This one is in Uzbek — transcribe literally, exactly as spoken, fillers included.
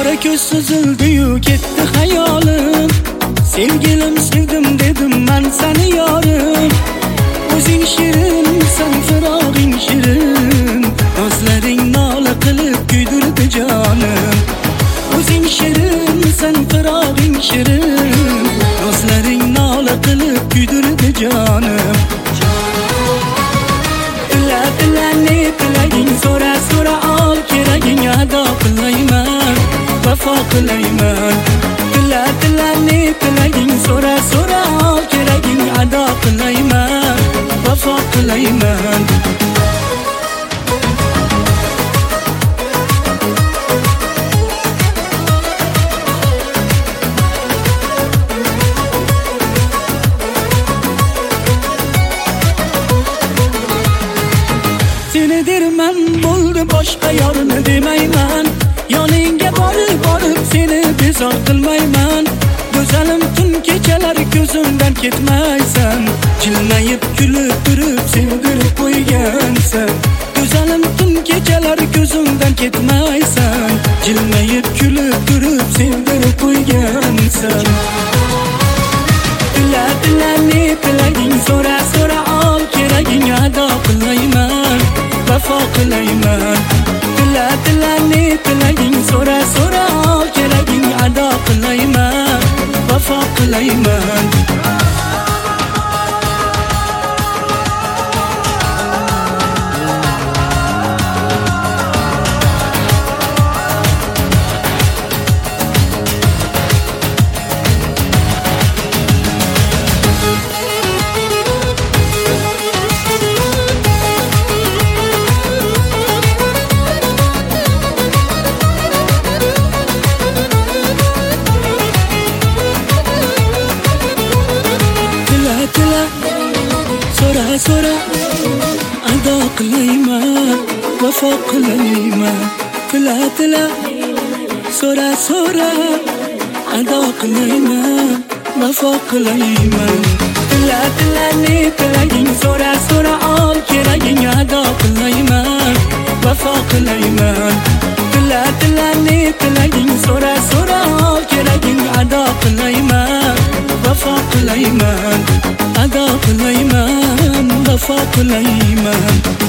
Ko'zda ko'z suzildi-yu ketdi hayolim. Sevgilim sevdim dedim men seni yorim. O'zing shirinsan, firog'ing shirin, ko'zlaring nola qilib kuydirdi jonim. O'zing shirinsan, firog'ing shirin, ko'zlaring nola qilib kuydirdi jonim. Illa illa ne tilaging so'ra so'ra ol, keraging ado qilayman, vafo qilayman. Illa illa ne tilaging so'ra so'ra ol, keraging ado qilayman, vafo qilayman. Seni derman bo'ldi boshqa yorini demayman. Yoningga borib borib seni bezor qilmayman. Go'zalim tun kechalar ko'zimdan ketmaysan. Jilmayib kulib turib sevdirib qo'ygansan. Go'zalim tun kechalar ko'zimdan ketmaysan. Jilmayib kulib turib sevdirib qo'ygansan. Illa illa ne tilaging so'ra so'ra ol, keraging ado qilayman, vafo qilayman. Illa illa ne tilaging so'ra so'ra ol, keraging ado qilayman, vafo qilayman. So'ra so'ra ado qilayman, vafo qilayman. Tila tila so'ra so'ra ado qilayman, vafo qilayman. Tila tila ne tilaging so'ra so'ra ol, keraging ado qilayman, vafo qilayman. Tila tila ne tilaging so'ra so'ra ol, keraging ado qilayman, vafo qilayman. Ado qilayman, vafo qilayman.